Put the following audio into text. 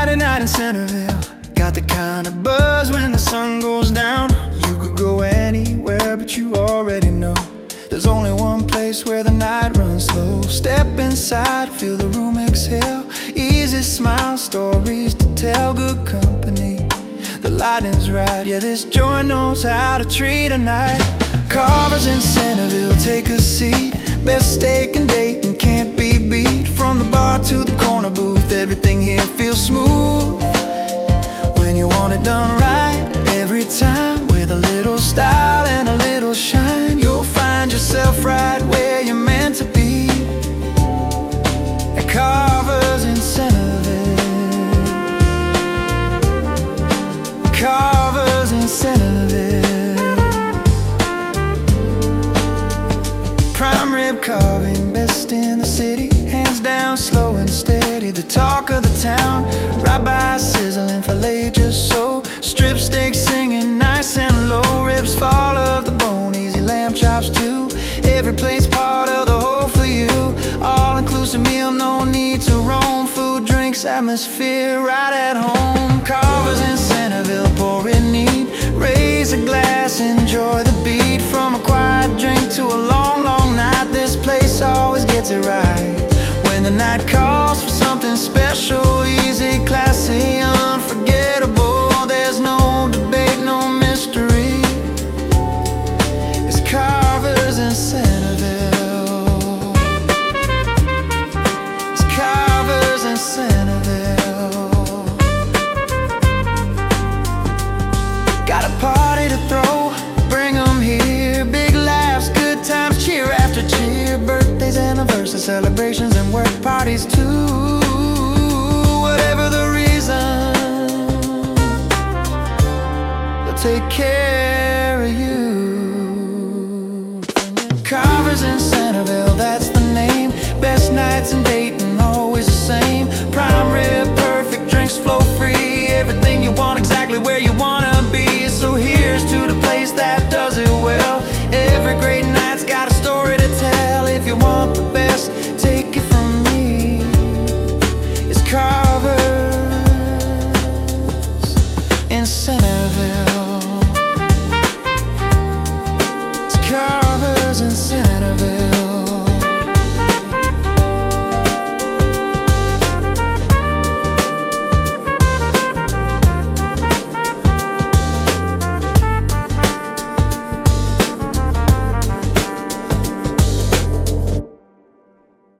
Friday night in Centerville got the kind of buzz when the sun goes down. You could go anywhere, but you already know there's only one place where the night runs slow. Step inside, feel the room exhale. Easy smile, stories to tell, good company. The lighting's right, yeah, this joint knows how to treat a night. Carvers in Centerville, take a seat. Best steak and Dayton can't be beat. From the bar to the corner booth, everything here feels smooth. When you want it done right, every time, with a little style and a little shine, you'll find yourself right where you're meant to be. At Carvers in Centerville. Carvers in Centerville. Prime rib carving, best in the city. Hands down, slow and steady, the talk of the town. Ribeye sizzling, filet just so. Strip steak singing nice and low. Ribs fall of the bone, easy lamb chops too. Every plate's part of the whole for you. All-inclusive meal, no need to roam. Food, drinks, atmosphere right at home. Carvers in Centerville, pour in neat. Raise a glass, enjoy the beat. From a quiet drink to a long, long night, this place always gets it right. When the night calls for something special, easy, classy, unforgettable, there's no debate, no mystery. It's Carvers in Centerville. It's Carvers in Centerville. Got a party to throw, bring 'em here. Big laughs, good times, cheer after cheer. Birthdays, anniversaries, celebrations, and work parties too. Whatever the reason, they'll take care of you. Carvers in Centerville, that's the name. Best nights and days